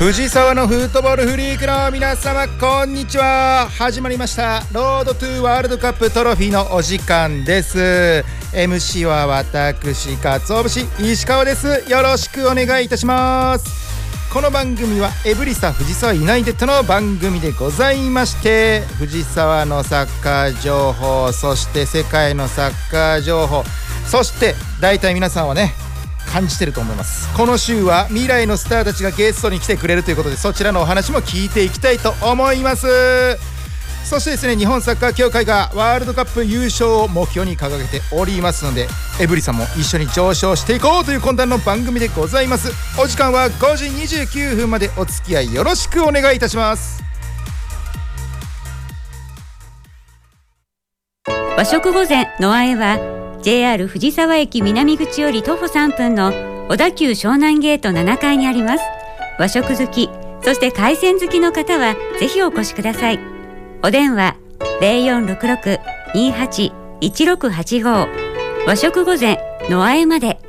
藤沢のフットボールフリークの皆様こんにちは。始まりましたロードトゥワールドカップトロフィーのお時間です。 MC は私鰹節石川です。よろしくお願いいたします。この番組はエブリサ藤沢ユナイテッドの番組でございまして、藤沢のサッカー情報、そして世界のサッカー情報、そして大体皆さんはね感じてると思います。この週は未来のスターたちがゲストに来てくれるということで、そちらのお話も聞いていきたいと思います。そしてですね、日本サッカー協会がワールドカップ優勝を目標に掲げておりますので、エブリさんも一緒に上昇していこうという懇談の番組でございます。お時間は5時29分までお付き合いよろしくお願いいたします。 和食御膳のあえは JR 藤沢駅南口より徒歩3分の小田急湘南ゲート7階にあります。和食好き、そして海鮮好きの方はぜひお越しください。お電話 0466-281685 和食御膳のあえまで。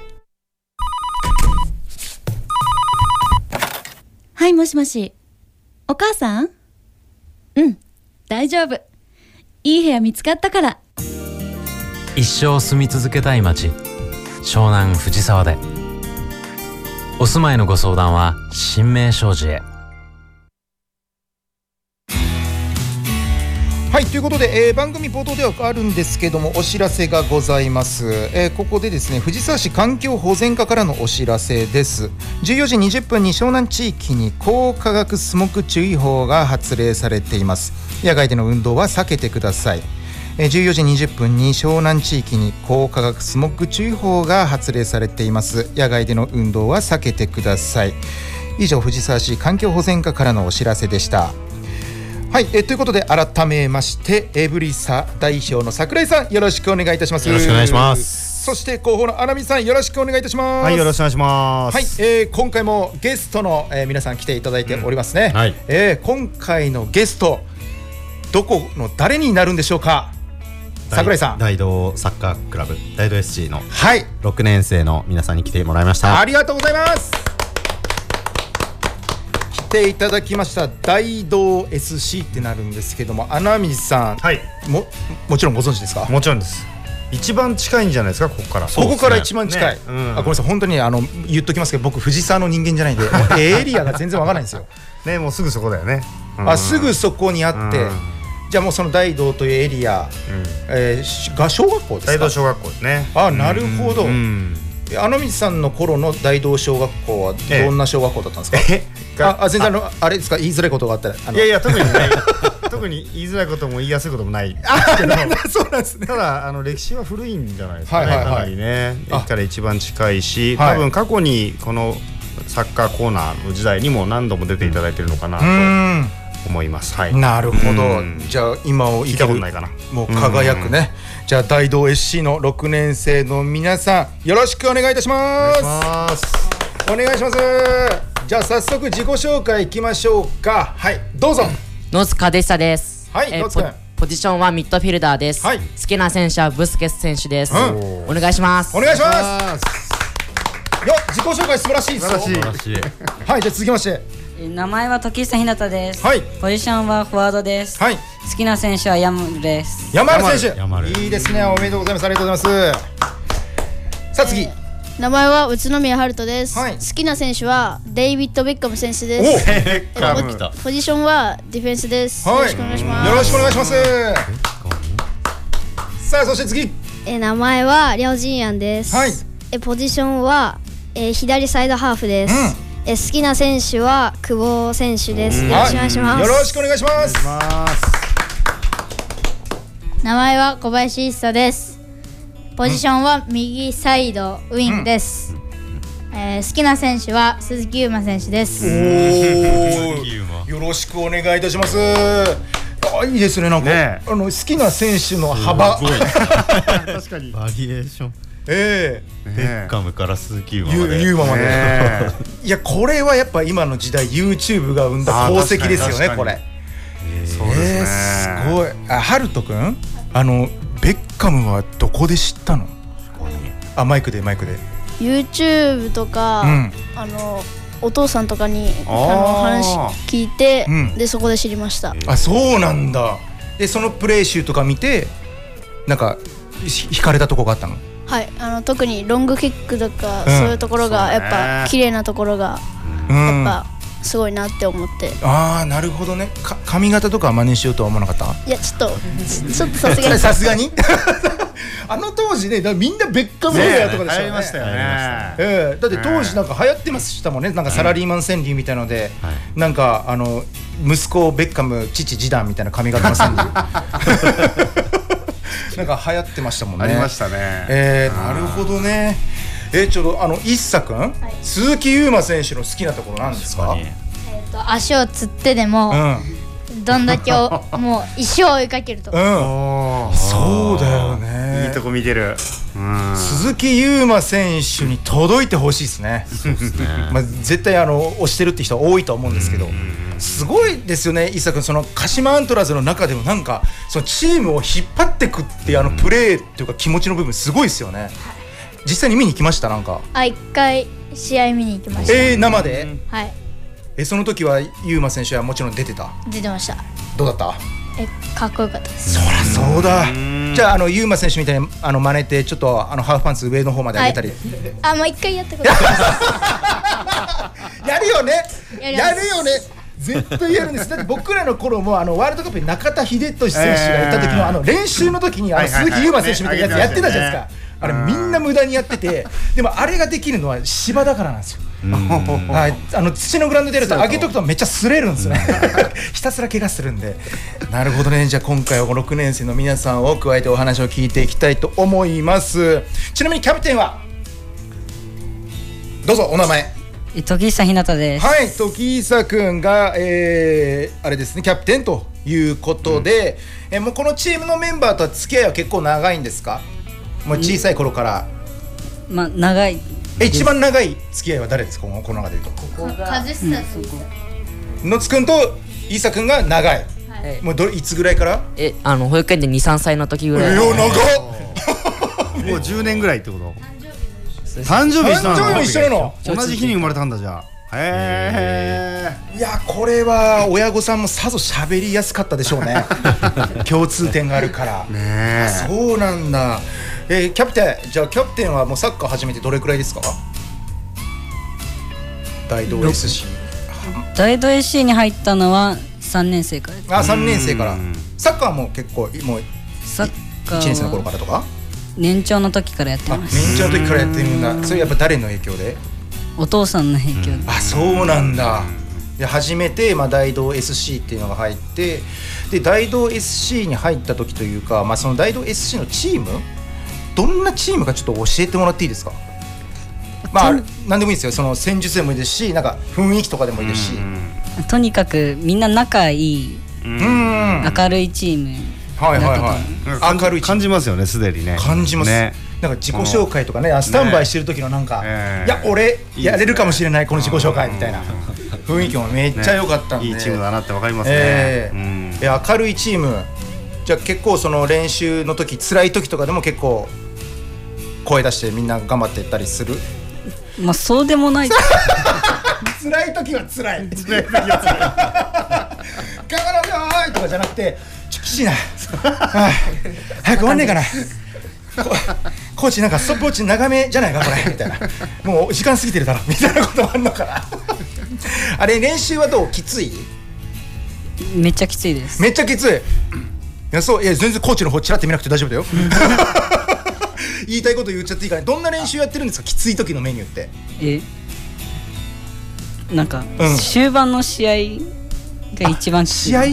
はい、もしもし。お母さん？うん、大丈夫。いい部屋見つかったから。 一生住み続けたい街、湘南藤沢で。お住まいのご相談は新名商事へ。 はい、ということで、番組冒頭ではあるんですけども、お知らせがございます。ここでですね、藤沢市環境保全課からのお知らせです。14時20分に湘南地域に高化学スモッグ注意報が発令されています。野外での運動は避けてください。14時20分に湘南地域に高化学スモッグ注意報が発令されています。野外での運動は避けてください。以上、藤沢市環境保全課からのお知らせでした。はい、ということで改めましてエブリサ代表の櫻井さん、よろしくお願いいたします。 よろしくお願いします。 そして広報の穴見さん、よろしくお願いいたします。 はい、よろしくお願いします。 はい、今回もゲストの、皆さん来ていただいておりますね。 はい、 今回のゲストどこの誰になるんでしょうか。櫻井さん、 大道サッカークラブ大道 SC のはい 6年生の皆さんに来てもらいました。 ありがとうございます。来ていただきました大道 SC ってなるんですけども、穴水さん、 はい、 もちろんご存知ですか。 もちろんです。一番近いんじゃないですか、ここから。 ここから一番近い、 ね、うん、 ごめんなさい、本当に言っときますけど、僕藤沢の人間じゃないんでエリアが全然わからないんですよね、もうすぐそこだよね、 すぐそこにあって、じゃあもうその大道というエリア、が小学校ですか。 大道小学校ですね。 なるほど。穴水さんの頃の大道小学校はどんな小学校だったんですか。全然あれですか、言いづらいことがあったら。 いやいや、特にない特に言いづらいことも言いやすいこともないそうなんですね。 ただ歴史は古いんじゃないですかね、かなりね。駅から一番近いし、多分過去にこのサッカーコーナーの時代にも何度も出ていただいているのかなと思います。はい、なるほど。じゃあ今を生きる、聞いたことないかな、もう輝くね。じゃあ大道 SC の6年生の皆さん、よろしくお願いいたします。お願いします。じゃあ早速自己紹介いきましょうか。はい、どうぞ。 野塚でしたです。 はい、野塚君。 ポジションはミッドフィルダーです。はい、好きな選手はブスケス選手です。お願いします。 お願いします。よ、自己紹介素晴らしいですよ。 素晴らしい。 はい、じゃあ続きまして、 名前は時久ひなたです。 はい、 ポジションはフォワードです。 はい、 好きな選手はヤムです。 山原選手、いいですね。おめでとうございます。ありがとうございます。さあ次、 名前は宇都宮春人です。好きな選手はデイビッド・ベッカム選手です。ポジションはディフェンスです。よろしくお願いします。 よろしくお願いします。さあそして次、 名前はリャオジンヤンです。ポジションは左サイドハーフです。好きな選手は久保選手です。よろしくお願いします。 よろしくお願いします。 名前は小林一茶です。ポジションは右サイドウィングです。好きな選手は鈴木優馬選手です。 よろしくお願いいたします。いいですね。なんか好きな選手の幅確かにバリエーション。 ベッカムから鈴木優馬まで。いや、これはやっぱ今の時代 YouTube が生んだ功績ですよね。これそうですね。 すごい。春人くん、ベッカムはどこで知ったの。マイクで YouTube とか、 お父さんとかに話聞いて、でそこで知りました。 あ、そうなんだ。でそのプレー集とか見てなんか惹かれたとこがあったの？ はい、特にロングキックとか、そういうところがやっぱ綺麗なところがやっぱすごいなって思って。 ああ、なるほどね。髪型とか真似しようとは思わなかった？ いや、ちょっとさすがにさすがにあの当時ね、みんなベッカムヘアとかでしたよね。 流行りましたよね。 だって当時なんか流行ってましたもんね。なんかサラリーマン川柳みたいので、なんか息子ベッカム、父ジダンみたいな髪型の川柳なんか流行ってましたもんね。 ありましたね。 なるほどね。ちょうど一茶くん、鈴木優馬選手の好きなところなんですか？ 足をつってでも、どんだけもう一生追いかけると。 そうだよね。 いいとこ見てる。 鈴木優馬選手に届いてほしいですね。まあ絶対推してるって人は多いと思うんですけど、すごいですよね。伊佐君、その鹿島アントラーズの中でもなんかそのチームを引っ張ってくっていうプレーっていうか気持ちの部分すごいですよね。実際に見に行きました？なんか一回試合見に行きました。 生で？ はい。 その時は優馬選手はもちろん出てた？ 出てました。 どうだった？ かっこよかったです。 そりゃそうだ。じゃあ優馬選手みたいに真似てちょっとハーフパンツ上の方まで上げたり。 もう一回やったことありますやるよね。やるよね。絶対やるんです。だって僕らの頃もワールドカップに中田英寿選手がいた時の練習の時に鈴木優馬選手みたいなやつやってたじゃないですか。あれみんな無駄にやってて、でもあれができるのは芝だからなんですよ。土のグラウンドでやると上げとくとめっちゃ擦れるんですねひたすら怪我するんで。なるほどね。じゃあ今回は6年生の皆さんを加えてお話を聞いていきたいと思います。ちなみにキャプテンはどうぞお名前。 時久ひなたです。 はい、時久くんが、あれですね、キャプテンということで、もうこのチームのメンバーとは付き合いは結構長いんですか？もう小さい頃から。 まあ長い。 一番長い付き合いは誰ですか？この中でいうと。 和久選手。 のつくんと伊佐くんが長い。もういつぐらいから？ 保育園で2、3歳の時ぐらい。 長っもう10年ぐらいってこと？誕生日一緒なの？同じ日に生まれたんだ。じゃあへえ。いや、これは親御さんもさぞ喋りやすかったでしょうね共通点があるからね。そうなんだ。キャプテン、じゃあキャプテンはもうサッカー始めてどれくらいですか？大道 SC。 大道 SC に入ったのは3年生からです。 3年生から。サッカーも結構もうサッカー 1年生の頃からとか？ 年長の時からやってます。 年長の時からやってるんだ。それやっぱ誰の影響で？ お父さんの影響で。 そうなんだ。で初めて大道 SC っていうのが入って、で大道 SC に入った時というか、その大道 SC のチーム、どんなチームかちょっと教えてもらっていいですか？何でもいいですよ。その戦術でもいいですし、なんか雰囲気とかでもいいですし。 とにかくみんな仲いい、明るいチーム。 はいはいはい。明るい感じますよね。すでにね。 感じます。なんか自己紹介とかね、スタンバイしてる時のなんか、いや俺やれるかもしれないこの自己紹介みたいな雰囲気もめっちゃ良かったんで、 いいチームだなってわかりますね。 明るいチーム。じゃあ結構その練習の時、辛い時とかでも結構声出してみんな頑張っていったりする？ そうでもない辛い時は辛い。辛い時は辛い。頑張ろうよとかじゃなくて、きしいな。早く終わんねえかな。コーチなんかストップウォッチ長めじゃないかこれみたいな。もう時間過ぎてるだろみたいなことあんのかな。あれ練習はどう？きつい？ めっちゃきついです。 めっちゃきつい。いや全然コーチの方チラって見なくて大丈夫だよ。言いたいこと言っちゃっていいかね。どんな練習やってるんですか？きつい時のメニューって。 なんか、終盤の試合が一番きつい。 試合？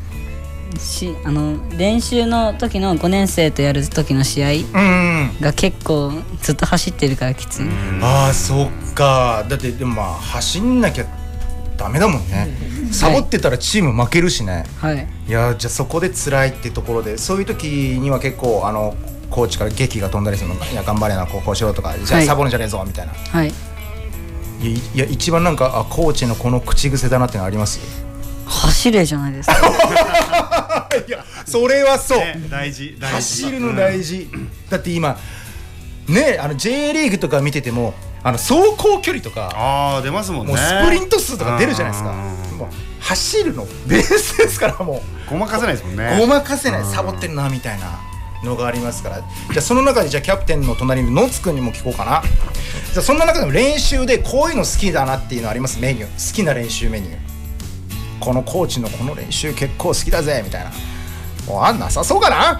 練習の時の5年生とやる時の試合が結構ずっと走ってるからきつい。 そっか。だってでも走んなきゃダメだもんね。サボってたらチーム負けるしね。いやじゃあそこで辛いってところで、そういう時には結構コーチから檄が飛んだりするの。いや頑張れな、こうしろとか、じゃあサボるんじゃねえぞみたいな。いや一番なんかコーチのこの口癖だなってのあります？ 走れじゃないですか。 いやそれはそう、 大事。 走るの大事。だって今ねJ リーグとか見てても走行距離とか出ますもんね。 もうスプリント数とか出るじゃないですか。もう走るのベースですから、もうごまかせないですもんね。 ごまかせない、サボってるなみたいなのがありますから。じゃあその中で、じゃあキャプテンの隣に野津くんにも聞こうかな。じゃあそんな中でも練習でこういうの好きだなっていうのあります？メニュー、好きな練習メニュー、このコーチのこの練習結構好きだぜみたいな。もうなさそうかな。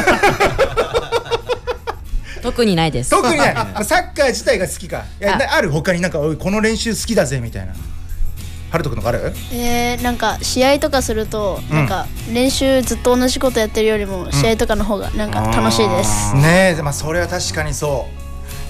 特にないです。 特にない。サッカー自体が好きか。ある他になんかこの練習好きだぜみたいな。ハルト君のがある？ なんか試合とかすると、なんか練習ずっと同じことやってるよりも試合とかの方がなんか楽しいです。 ねえ、まあそれは確かにそう。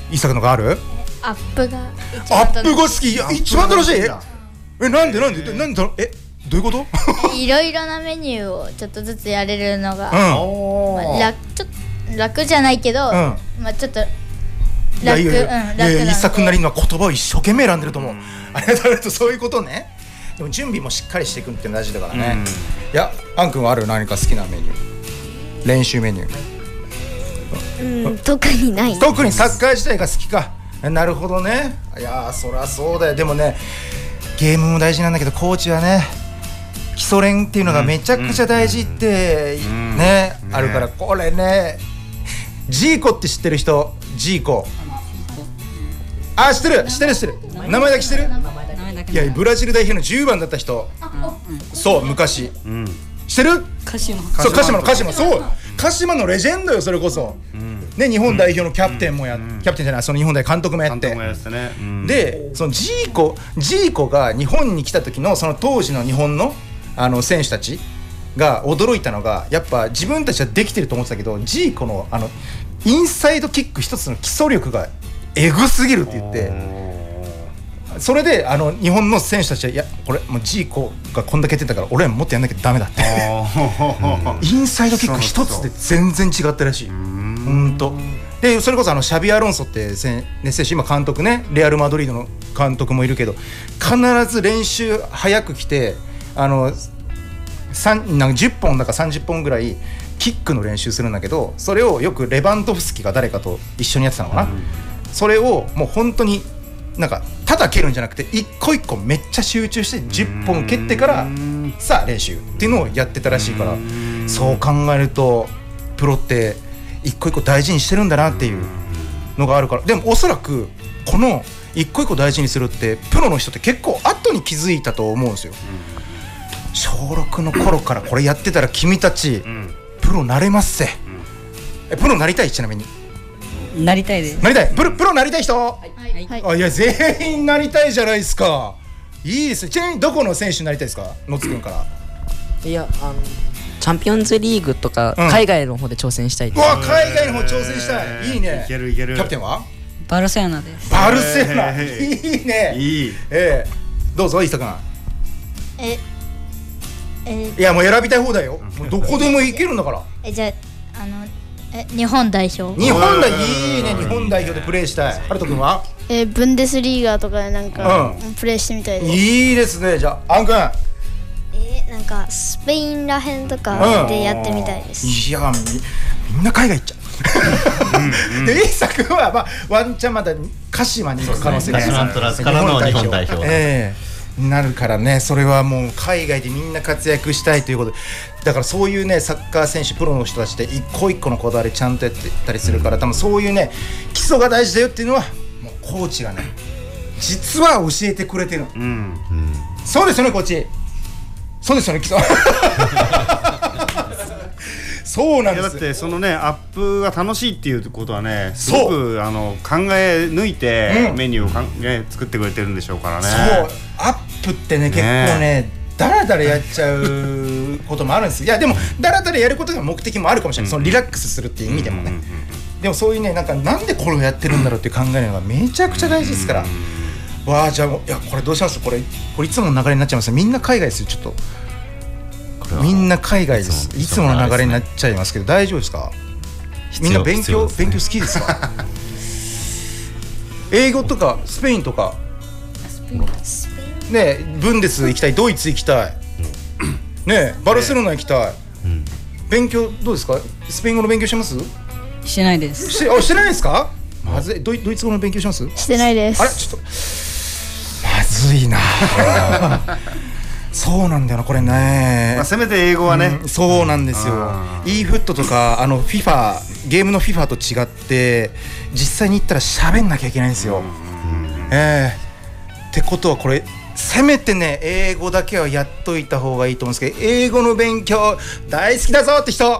イサクのがある？ アップがアップが好き。一番楽しい？なんでどういうこと？ いろいろなメニューをちょっとずつやれるのが、ちょっと楽じゃないけど、まあちょっと楽。 イサクなりの言葉を一生懸命選んでると思う。ありがとうございます。そういうことね。でも準備もしっかりしていくって大事だからね。いや、アン君はある？何か好きなメニュー、練習メニュー？特にない。 特にサッカー自体が好きか。なるほどね。いやそりゃそうだよ。でもね、ゲームも大事なんだけど、コーチはね、基礎練っていうのがめちゃくちゃ大事ってね、あるから。これね、ジーコって知ってる人？ジーコ、知ってる名前だけ知ってる？いや、ブラジル代表の10番だった人。そう、昔知ってる？ 鹿島。 そう、鹿島、そう、鹿島のレジェンドよ、それこそね。日本代表のキャプテンもキャプテンじゃない、その日本代表監督もやって。で、そのジーコが日本に来た時のその当時の日本の選手たちが驚いたのが、やっぱ自分たちはできてると思ってたけど、ジーコのインサイドキック一つの基礎力がエグすぎるって言って、それで日本の選手たちは、いや、これもうジーコがこんだけやってたから俺はもっとやんなきゃダメだって。インサイドキック一つで全然違ったらしい。で、それこそシャビアロンソって選手、今監督ね、レアルマドリードの監督もいるけど、必ず練習早く来てなんか10本だか30本ぐらいキックの練習するんだけど、それをよくレバンドフスキが誰かと一緒にやってたのかな。それをもう本当になんかただ蹴るんじゃなくて、一個一個めっちゃ集中して10本蹴ってからさあ練習っていうのをやってたらしいから、そう考えるとプロって一個一個大事にしてるんだなっていうのがあるから。でもおそらくこの一個一個大事にするってプロの人って結構後に気づいたと思うんですよ。小6の頃からこれやってたら君たちプロなれますせ。プロなりたい？ちなみになりたいです。 なりたい。プロなりたい人？いや、全員なりたいじゃないですか。いいですね。ちなみにどこの選手になりたいですか？野津くんから。 いや、チャンピオンズリーグとか海外の方で挑戦したいです。 海外の方挑戦したい。いいね。 いける。 キャプテンは？ バルセロナです。 バルセロナ、いいね。いい。どうぞ、伊佐君。いや、もう選びたい放題よ。もうどこでも行けるんだから。 じゃあ日本代表。 日本代表、いいね。日本代表でプレーしたい。ハルト君は？ ブンデスリーガとかでなんかプレーしてみたいです。 いいですね。じゃあアン君。 なんかスペインらへんとかでやってみたいです。 いや、みんな海外行っちゃう。で、イサ君はまあワンチャンまだ鹿島に行く可能性がある。 鹿島アントラーズからの日本代表。 なるからね。それはもう海外でみんな活躍したいということで、だからそういうね、サッカー選手プロの人たちって一個一個のこだわりちゃんとやってたりするから、多分そういうね、基礎が大事だよっていうのはもうコーチがね、実は教えてくれてるの。そうですよね、コーチ。そうですよね、基礎。そうなんですよ。 だってそのね、アップが楽しいっていうことはね、すごく考え抜いてメニューを作ってくれてるんでしょうからね。 そう、アップってね、結構ね、だらだらやっちゃうこともあるんです。いや、でもだらだらやることが目的もあるかもしれない。そのリラックスするっていう意味でもね。でもそういうね、なんでこれをやってるんだろうって考えるのがめちゃくちゃ大事ですから。わあ、じゃあ、いや、これどうします？これいつもの流れになっちゃいます。みんな海外ですよ。ちょっとみんな海外です。いつもの流れになっちゃいますけど、大丈夫ですか？みんな勉強好きですか？英語とかスペインとかね、ブンデス行きたい、ドイツ行きたいね、バルセロナ行きたい。勉強どうですか？スペイン語の勉強してます？ してないです。 してないですか？ ドイツ語の勉強します？ してないです。 あれちょっとまずいなそうなんだよなこれね、 せめて英語はね、 そうなんですよ。eFoot とかFIFA ゲームの FIFA と違って実際に行ったら喋んなきゃいけないんですよ。ってことはこれせめてね英語だけはやっといた方がいいと思うんですけど、英語の勉強大好きだぞって人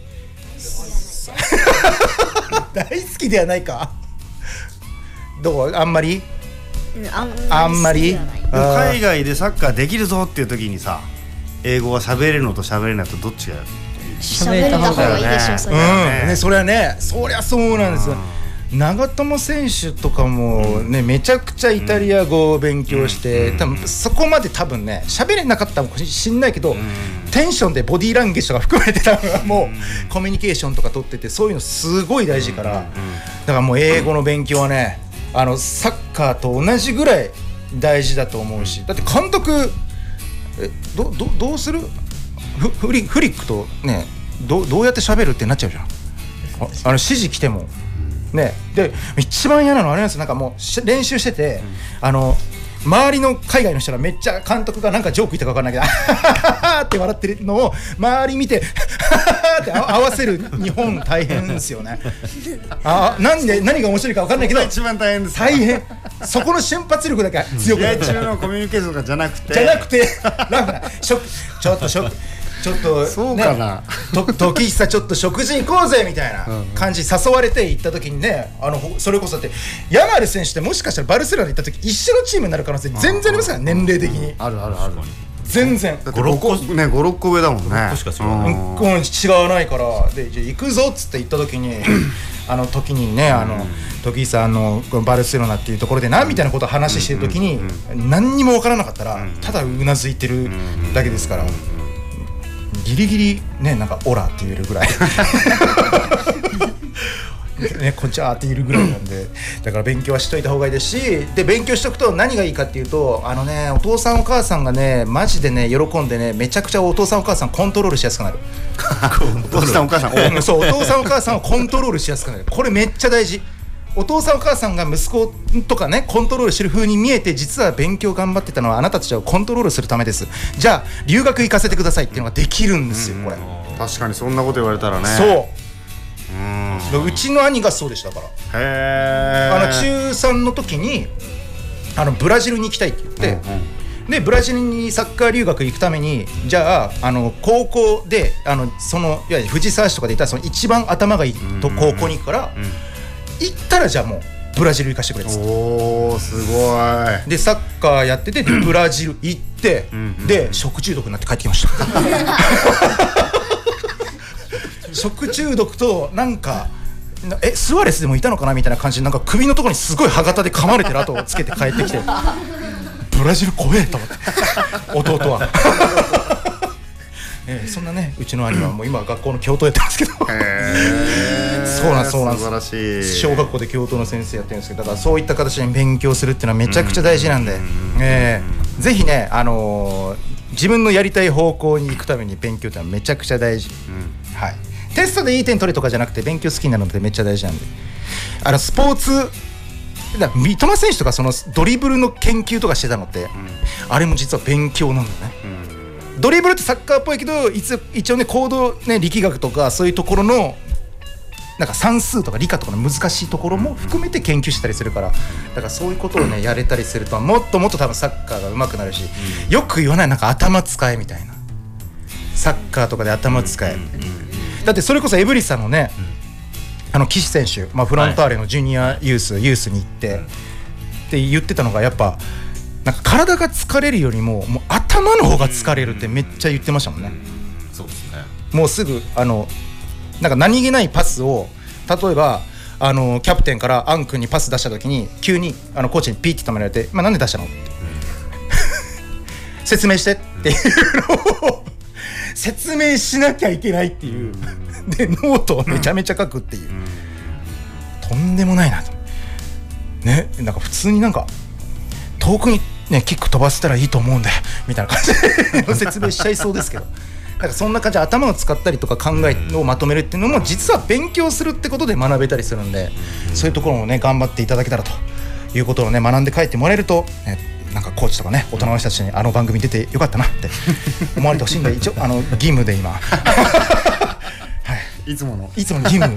大好きではないかどう？あんまりあんまり海外でサッカーできるぞっていう時にさ、英語は喋れるのと喋れないとどっちが喋れた方がいいでしょ。それはそれはね、そりゃそうなんですよ。長友選手とかもね、めちゃくちゃイタリア語を勉強して、多分そこまで多分ね喋れなかったかもしんないけど、テンションでボディーランゲージとか含めて多分もうコミュニケーションとか取ってて、そういうのすごい大事から、だからもう英語の勉強はね、サッカーと同じぐらい大事だと思うし、だって監督どうする？フリックとねどうやって喋るってなっちゃうじゃん。指示来てもね、で一番嫌なのはあれなんですよ。なんかもう練習してて、周りの海外の人がめっちゃ監督がなんかジョーク言ったか分かんないけどって笑ってるのを周り見てって合わせる日本大変ですよね。何が面白いか分かんないけど一番大変です。 大変。そこの瞬発力だけ強くなる。 試合中のコミュニケーションとかじゃなくてラフなちょっとそうかな、 時久ちょっと食事行こうぜみたいな感じ誘われて行った時にね、それこそだってヤマル選手ってもしかしたらバルセロナに行った時一緒のチームになる可能性全然ありますから、年齢的に。 ある全然 5,6個上だもんね。 確か違うね。 違わないから、でじゃあ行くぞっつって行った時に時にね時久このバルセロナっていうところでなみたいなことを話してる時に何にも分からなかったらただうなずいてるだけですから、ギリギリねなんかオラって言えるぐらいね、こんちゃーって言えるぐらいなんで、だから勉強はしといた方がいいですし、で勉強しとくと何がいいかっていうと、お父さんお母さんがねマジでね喜んでね、めちゃくちゃお父さんお母さんコントロールしやすくなるお父さんお母さんそう、お父さんお母さんをコントロールしやすくなる。これめっちゃ大事。お父さんお母さんが息子とかねコントロールしてる風に見えて、実は勉強頑張ってたのはあなたたちをコントロールするためです。じゃあ留学行かせてくださいっていうのができるんですよ。これ確かにそんなこと言われたらね。 うちの兄がそうでしたから。中3の時にブラジルに行きたいって言って、でブラジルにサッカー留学行くために、じゃあ高校でいわゆる藤沢市とかでいったらその一番頭がいいと高校に行くから、行ったらじゃあもうブラジル行かしてくれっつって。 おーすごい。 でサッカーやっててブラジル行ってで食中毒になって帰ってきました食中毒となんかスアレスでもいたのかなみたいな感じで、なんか首のところにすごい歯型で噛まれてる跡をつけて帰ってきてブラジル怖えと思って弟はそんなね、うちの兄はもう今学校の教頭やってますけどそうなんです。小学校で教頭の先生やってるんですけど、だからそういった形で勉強するっていうのはめちゃくちゃ大事なんで、ぜひね、自分のやりたい方向に行くために勉強ってのはめちゃくちゃ大事、はい、テストでいい点取れとかじゃなくて勉強好きになるのってめっちゃ大事なんで、スポーツだ三笘選手とかそのドリブルの研究とかしてたのって、あれも実は勉強なんだよね、ドリブルってサッカーっぽいけど一応ね行動ね力学とかそういうところのなんか算数とか理科とかの難しいところも含めて研究したりするから、だからそういうことをねやれたりするともっともっと多分サッカーが上手くなるし、よく言わないなんか頭使えみたいな、サッカーとかで頭使え、だってそれこそエブリさんのね岸選手、フロンターレのジュニアユースに行ってって言ってたのが、やっぱなんか体が疲れるよりもう頭の方が疲れるってめっちゃ言ってましたもんね。 そうですね。 もうすぐなんか何気ないパスを例えばキャプテンからアン君にパス出した時に急にコーチにピーって止められて、なんで出したのって説明してっていうのを説明しなきゃいけないっていうでノートをめちゃめちゃ書くっていう、とんでもないなとね。なんか普通になんか遠くにねキック飛ばせたらいいと思うんでみたいな感じで説明しちゃいそうですけどなんかそんな感じで頭を使ったりとか考えをまとめるっていうのも実は勉強するってことで学べたりするんで、そういうところをね頑張っていただけたらということをね学んで帰ってもらえると、なんかコーチとかね大人の人たちにあの番組出てよかったなって思われてほしいんで、一応義務で今はいいつもの義務はい、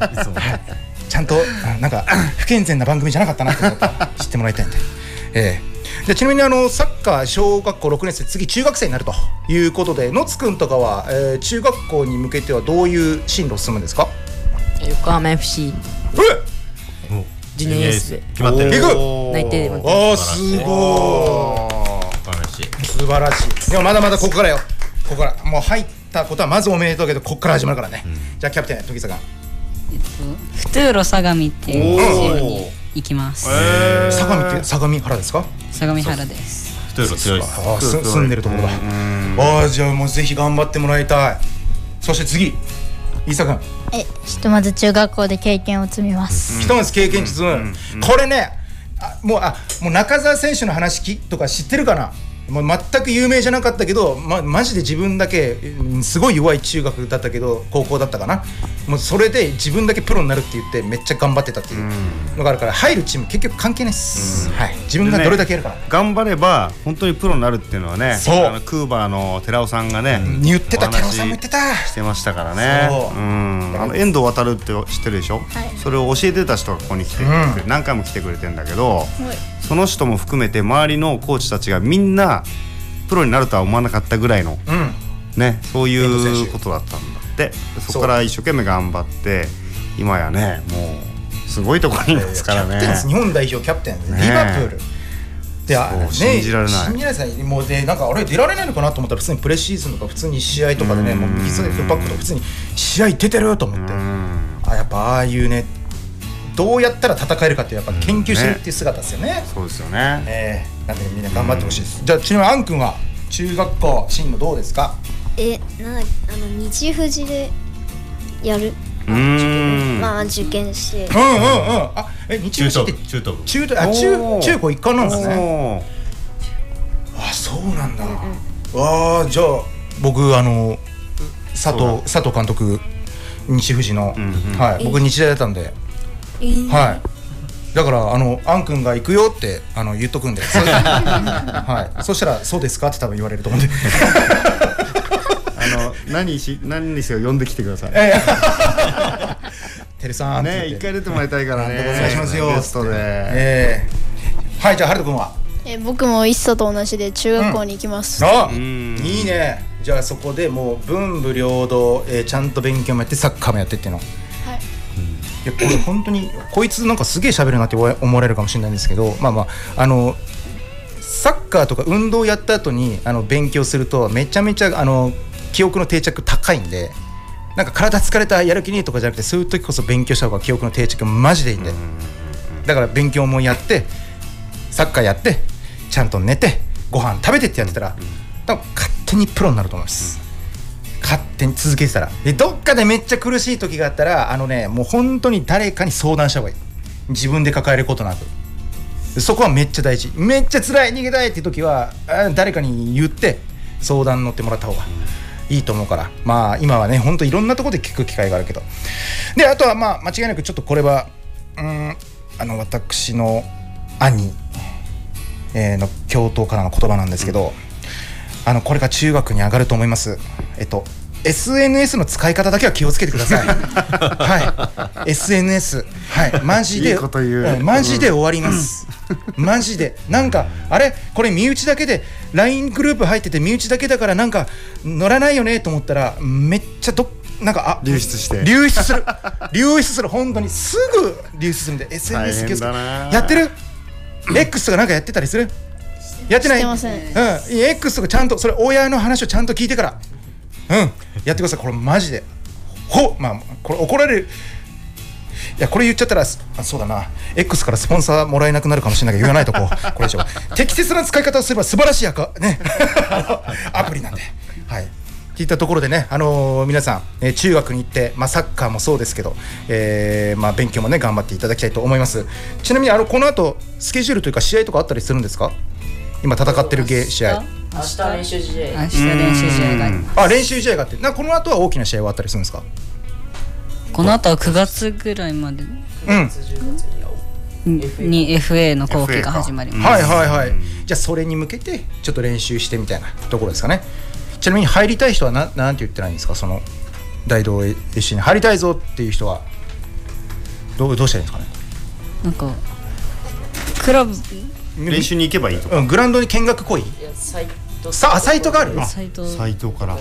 ちゃんとなんか不健全な番組じゃなかったなってことを知ってもらいたいんで、でちなみにサッカー小学校6年生次中学生になるということで、のつくんとかは、中学校に向けてはどういう進路を進むんですか？ 横浜 FC ジュニアエースで決まってる。 内定で。 ああすごい素晴らしい。でもまだまだここからよ、ここからもう入ったことはまずおめでとうけど、ここから始まるからね、じゃあキャプテン時坂、 フトゥーロ相模っていうチームに行きます。 相模って相模原ですか？ 相模原です。 フトゥーロ強いです。 住んでるところだ。ああじゃあもうぜひ頑張ってもらいたい。そして次伊佐君、 ひとまず中学校で経験を積みます。 ひとまず経験積む、これねもう中澤選手の話とか知ってるかな？もう全く有名じゃなかったけど、マジで自分だけすごい弱い中学だったけど高校だったかな、もうそれで自分だけプロになるって言ってめっちゃ頑張ってたっていうのがあるから、入るチーム結局関係ないです、はい、自分がどれだけやるか、 頑張れば本当にプロになるっていうのはね、 そうクーバーの寺尾さんがね、 言ってた、寺尾さんも言ってたしてましたからね。遠藤航って知ってるでしょ、それを教えてた人がここに来てくれて、何回も来てくれてんだけど、その人も含めて周りのコーチたちがみんなプロになるとは思わなかったぐらいの、ね、そういうことだったんだって。そこから一生懸命頑張って今やねもうすごいところにいますからね。 キャプテンです、日本代表キャプテン、リバプールで、 信じられない、 信じられない。もうでなんかあれ出られないのかなと思ったら、普通にプレシーズンとか普通に試合とかでね、もう右サイドバックとか普通に試合出てると思って、やっぱああいうねどうやったら戦えるかってやっぱ研究してるっていう姿ですよね。 そうですよね。 なんでみんな頑張ってほしいです。じゃあちなみにアン君は中学校進路どうですか？ 日富士でやる。受験して。 日富士って中高一貫なんですね。あ、そうなんだ。じゃあ僕佐藤監督西富士の、僕日大だったんで、はい。だからアン君が行くよって言っとくんで、はい。そしたらそうですかって多分言われると思うんで。 何にせよ呼んできてください。 テレさんね、一回出てもらいたいからね。 お願いしますよ。 ゲストで。 はい、じゃあハルト君は？ 僕も一茶と同じで中学校に行きます。 いいね。じゃあそこでもう文武両道、ちゃんと勉強もやってサッカーもやってっていうの。いやこれ本当にこいつなんかすげえ喋るなって思われるかもしれないんですけど、サッカーとか運動やった後に勉強するとめちゃめちゃ記憶の定着高いんで、なんか体疲れたやる気ねえとかじゃなくて、そういう時こそ勉強した方が記憶の定着マジでいいんで、だから勉強もやってサッカーやってちゃんと寝てご飯食べてってやってたら、多分勝手にプロになると思います。勝手に続けてたら。でどっかでめっちゃ苦しい時があったらもう本当に誰かに相談した方がいい。自分で抱えることなく、そこはめっちゃ大事。めっちゃ辛い逃げたいって時は誰かに言って相談乗ってもらった方がいいと思うから、今はね本当いろんなところで聞く機会があるけど、であとは間違いなくちょっとこれは私の兄、の教頭からの言葉なんですけど、これが中学に上がると思います。SNS の使い方だけは気をつけてください。はい、SNS、はい、マジでマジで終わります。マジでなんかあれこれ身内だけで LINE グループ入ってて身内だけだからなんか乗らないよねと思ったら、めっちゃなんか流出する本当にすぐ流出するんで SNS 気をつけて。やってるX とかなんかやってたりする？やってない？ してません。 X とかちゃんとそれ親の話をちゃんと聞いてからやってください。これマジでこれ怒られる。いやこれ言っちゃったらそうだな、 X からスポンサーもらえなくなるかもしれないけど言わないとこれ以上適切な使い方をすれば素晴らしいねアプリなんで、はい。っていったところでね、皆さん、中学に行って、サッカーもそうですけど、勉強もね頑張っていただきたいと思います。ちなみにこの後スケジュールというか試合とかあったりするんですか？今戦ってる試合明日練習試合。 明日練習試合があります。 練習試合があって、この後は大きな試合はあったりするんですか？ この後は9月ぐらいまでに FA の後期が始まります。 じゃあそれに向けてちょっと練習してみたいなところですかね。ちなみに入りたい人はなんて言ってないんですか？その大道 FC に入りたいぞっていう人はどうしたらいいんですかね？ なんかクラブ練習に行けばいいとか、 グラウンドに見学来い。サイトがある。 サイトから。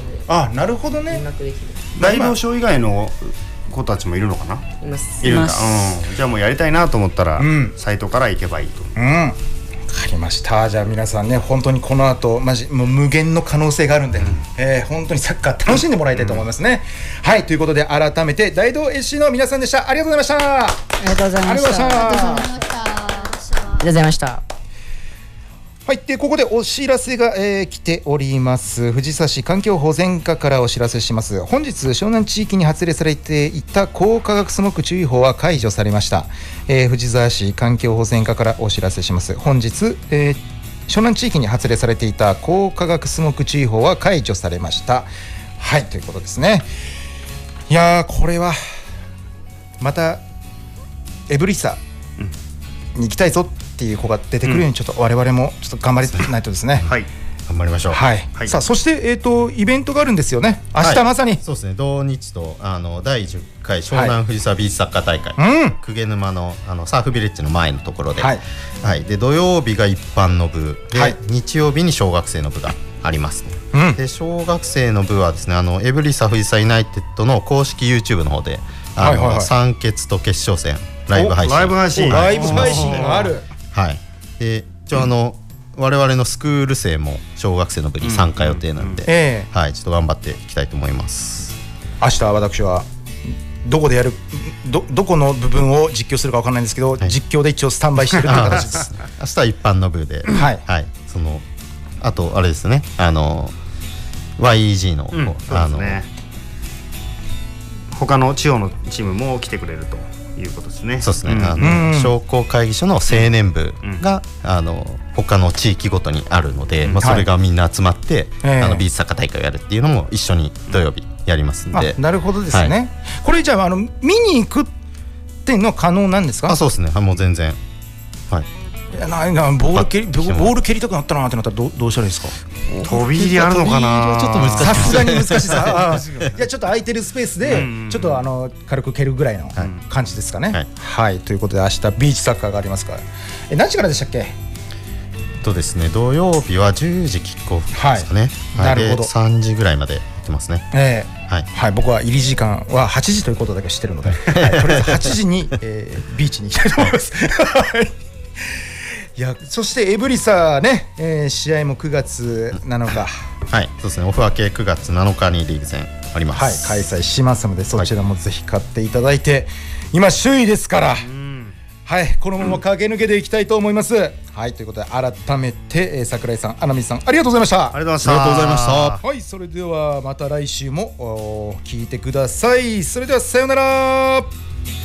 なるほどね。 大道賞以外の子たちもいるのかな？いるんだ。じゃあもうやりたいなと思ったらサイトから行けばいいと。 わかりました。じゃあ皆さんね、本当にこの後マジもう無限の可能性があるんで、本当にサッカー楽しんでもらいたいと思いますね。はい、ということで改めて大道 FC の皆さんでした。ありがとうございました。 ありがとうございました。 ありがとうございました。 はい、でここでお知らせが、来ております。藤沢市環境保全課からお知らせします。本日湘南地域に発令されていた高化学スモッグ注意報は解除されました。藤沢市環境保全課からお知らせします。本日、湘南地域に発令されていた高化学スモッグ注意報は解除されました。はい、ということですね。いやー、これはまたエブリッサに行きたいぞっていう子が出てくるように、ちょっと我々もちょっと頑張りないとですね。 はい、頑張りましょう。 はい。さあ、そしてイベントがあるんですよね。明日まさに。 そうですね。同日と第10回湘南藤沢ビーチサッカー大会、鵠沼のサーフビレッジの前のところで、で土曜日が一般の部で、日曜日に小学生の部があります。で小学生の部はですね、エブリサ藤沢ユナイテッドの公式 YouTube の方で三決と決勝戦ライブ配信がある。 はい。で我々のスクール生も小学生の部に参加予定なので、はい、ちょっと頑張っていきたいと思います。 明日私はどこでやる どこの部分を実況するか分からないんですけど、実況で一応スタンバイしてるという形です。 明日は一般の部で、はい、あとあれですね、YEG の、 他の地方のチームも来てくれるということですね。 そうですね。商工会議所の青年部が他の地域ごとにあるので、それがみんな集まってビーチサッカー大会をやるっていうのも一緒に土曜日やりますんで。 なるほどですね。これじゃあ見に行くっていうのは可能なんですか？ そうですね。もう全然。はい。 ボール蹴りたくなったなってなったらどうしたらいいですか？ 飛び入りあるのかな。 ちょっと難しい。 さすがに難しいです。いや、ちょっと空いてるスペースでちょっと軽く蹴るぐらいの感じですかね。はい、ということで明日ビーチサッカーがありますから。何時からでしたっけ？ ですね、土曜日は10時キックオフですかね。なるほど。3時ぐらいまでやってますね。 はい、僕は入り時間は8時ということだけ知ってるので、とりあえず8時にビーチに行きたいと思います。いや、そしてエブリサね、試合も9月7日、 はい、そうですね、オフ明け9月7日にリーグ戦あります。 はい、開催しますので、そちらもぜひ買っていただいて、今首位ですから、はい、このまま駆け抜けていきたいと思います。はい、ということで改めて櫻井さん、穴水さん、ありがとうございました。 ありがとうございました。 はい、それではまた来週も聞いてください。それではさようなら。